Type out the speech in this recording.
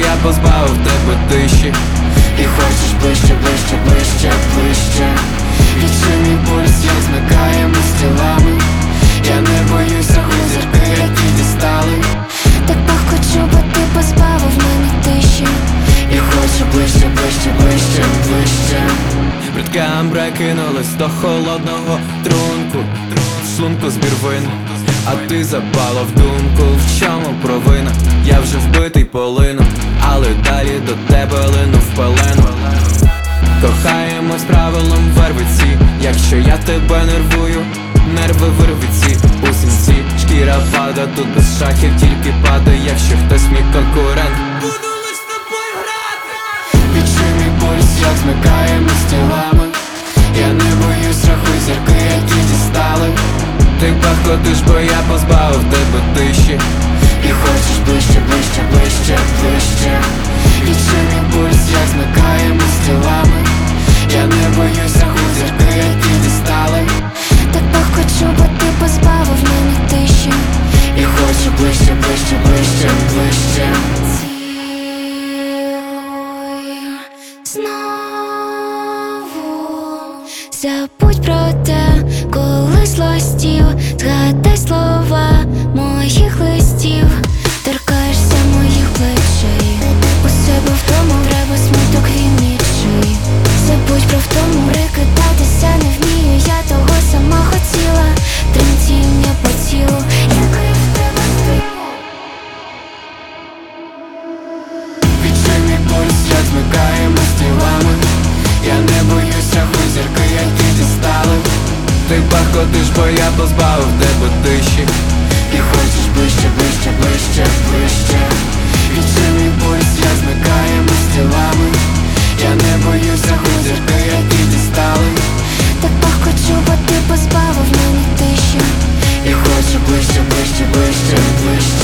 я позбавив тебе тиші. І хочеш ближче, ближче, ближче, ближче. Відчуй мій пульс, як змикаємось тілами. Я не боюсь раху зірки, які дістали. Так пахкочу, бо ти позбавив мене тиші. І хочу ближче, ближче, ближче, ближче. Бридке амбре кинулось до холодного трунку. В шлунку збір вин, а ти запала в думку. В чому провина? Я вже вбитий полину, але далі до тебе лину в пелену. Кохаємось правилом вервиці. Якщо я тебе нервую, нерви вирвиці. У сінці шкіра пада, тут без шахів тільки падає, якщо хтось мій конкурент. Буду лиш з тобою грати. Відчуй мій пульс, як змикаємось тілами. Я не боюсь раху зірки, які дістали. Ти пахкотиш, бо я позбавив тебе тиші. І хочеш ближче, ближче, ближче, ближче. Відчуй мій пульс, як змикаємось тілами. Я не боюсь раху зірки, які дістали. Так пахкочу, бо ти позбавив мене тиші. І хочу ближче, ближче, ближче, ближче. Цілуй знову. Забудь про те, коли злостів. Згадай слова моїх листів. Торкаєшся моїх плечей. У себе вдома вребо смуток він нічий. Забудь про втому, прикидатися не вмію. Я того сама хотіла. Тремтіння по тілу, який в тебе стимул. Відчуй мій пульс, як змикаємось тілами. Я не боюсь раху зірки, які дістали. Ти пахкотиш, бо я позбавив тебе тиші. І хочеш ближче, ближче, ближче, ближче. Відчуй мій пульс, як змикаємось тілами. Я не боюсь раху зірки, які дістали. Так пахкочу, бо ти позбавив мене тиші. І хочу ближче, ближче, ближче, ближче.